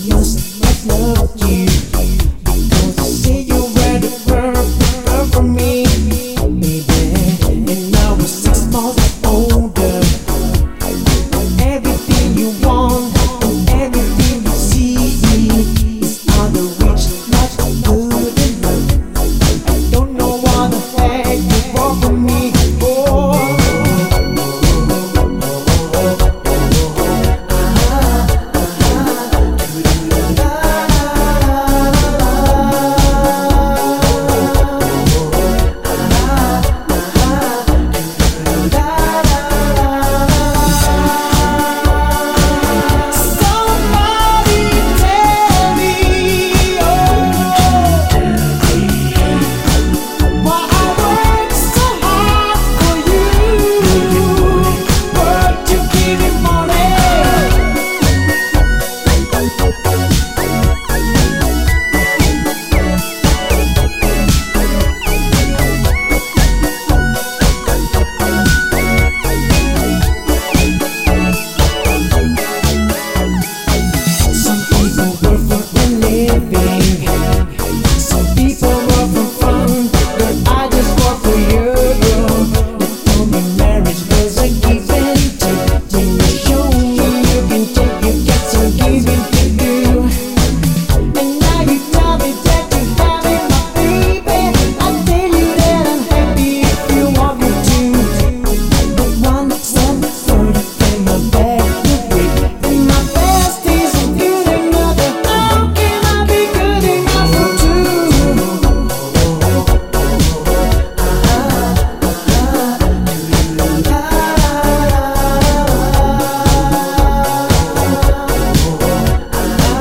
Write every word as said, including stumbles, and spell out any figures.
must have loved you because you say you were the perfect girl for me, baby. And now we're six months older. Everything you want and everything you see is out of reach, not good enough. I don't know what the heck you want from me. Oh. Baby